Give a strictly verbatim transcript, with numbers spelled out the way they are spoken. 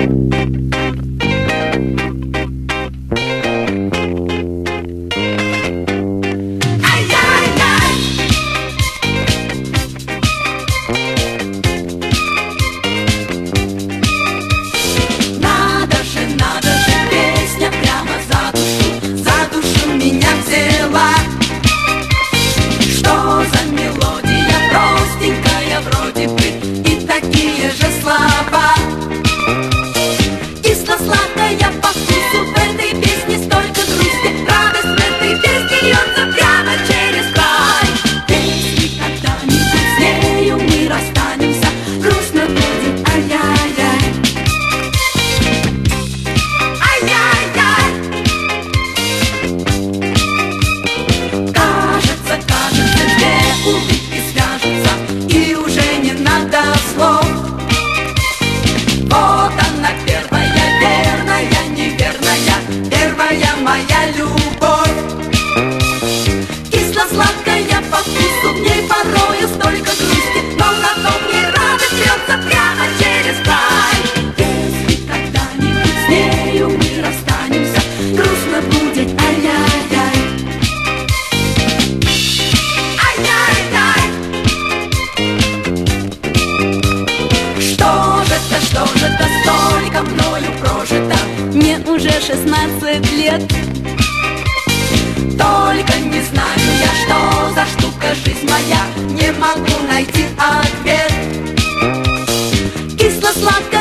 Моя любовь кисло-сладкая по вкусу, в ней порою столько грусти, но на том не радость льется прямо через край. Если когда-нибудь с нею мы расстанемся, грустно будет, ай-яй-яй. Ай-яй-яй. Что же это, что же это, столько мною прожито? Мне уже шестнадцать лет. Только не знаю я, что за штука жизнь моя, не могу найти ответ. Кисло-сладко